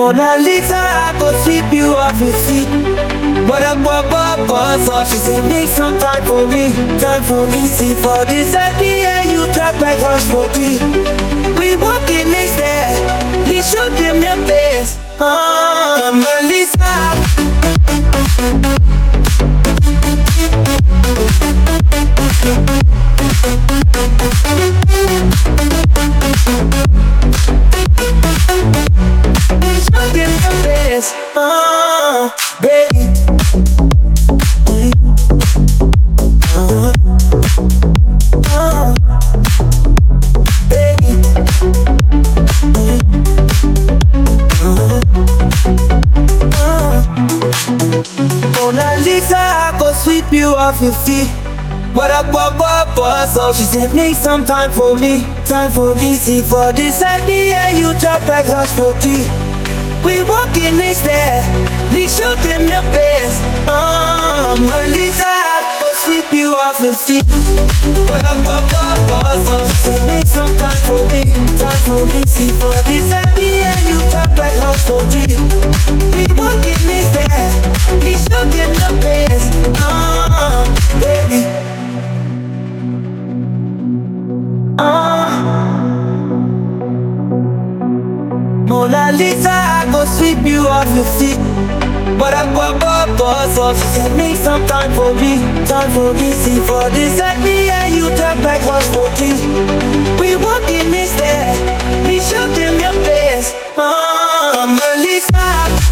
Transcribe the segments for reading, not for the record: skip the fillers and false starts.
Mona Lisa, I go sweep you off your feet. But I'm so she said make some time for me, time for me. See for this at the end you trap like rush for me. We walking next there, we show them the best. Mona Lisa. Baby. Baby. Mona Lisa, I go sweep you off your feet. What up, so she said make some time for me, time for me. See for this at the end you drop like hush for tea. We walking next there, we show them the best. Mona Lisa, I go sweep you off your feet. What up, so she said make some time for me, time for me. See for this at the end you drop like hush for tea. We walking next there, we show them the best. Baby. Mona Lisa, I go sweep you off your feet. But I'm so she said make some time for me, time for me. See for this at me and you talk like 140. We walking this there, we show them your best. Mona Lisa.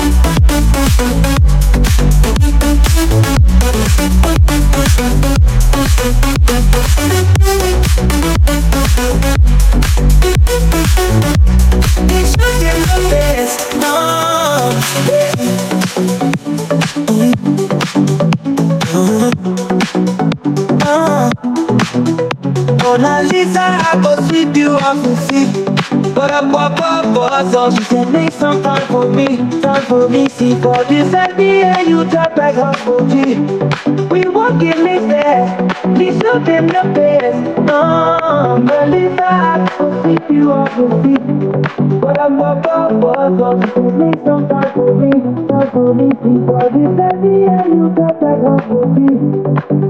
Mona Lisa, I go sweep you off your feet. But I'm so she said make some time for me, time for me. See for this at the end you talk like half for G. We walking this there, we show them the best. Mona Lisa, I go sweep you off your feet. But I'm so she said make some time for me, time for me. See for this at the end you talk like half for G.